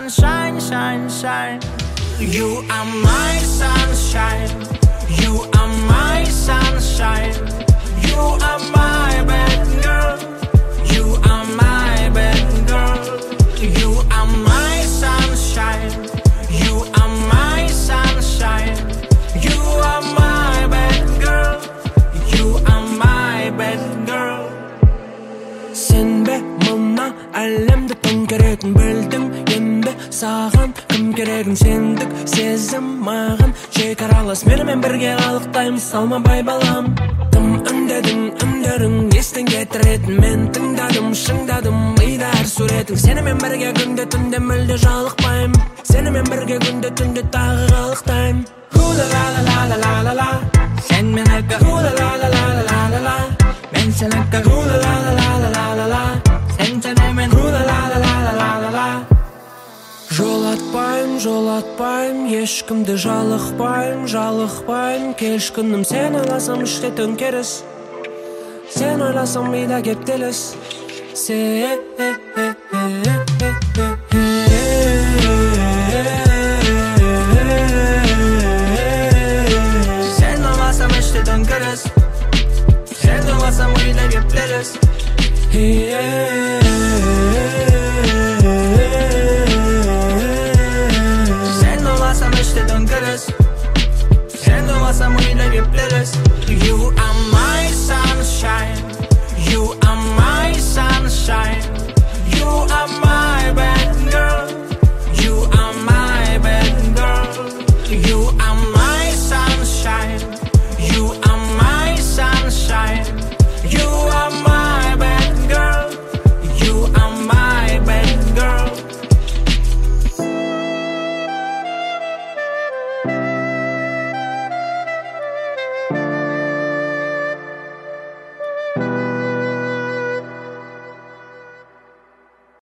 sunshine, shine, shine. You are my sunshine. You are my sunshine. You are my bad girl. You are my bad girl. You are my sunshine. You are my sunshine. You are my bad girl. You are my bad girl. Sen be mına әлемді тым керегін білдім. Енді саған кім керегін сендік сезім маған шекаралас. Менімен бірге қалықтаймыз салмабай балам. Тым үндедің үндерің естен кетіретін. Мен тыңдадым шыңдадым мида әр суретің. Сенімен бірге күнде түнде мүлде жалықпайым. Сенімен бірге күнде түнде тағы қалықтайым. Ху-ла-ла-ла-ла-ла-ла-ла. Sen menaka hula-la-la-la-la-la-la. Men senaka hula-la-la-la-la-la-la. Sen senemen hula-la-la-la-la-la-la. Жол атпайым, ешкімді жалықпайым. Кеш күнім сен ойласам іште төңкеріс. Сен ойласам мида кептеліс. Сен ойласам іште төңкеріс. Сен ойласам мида кептеліс.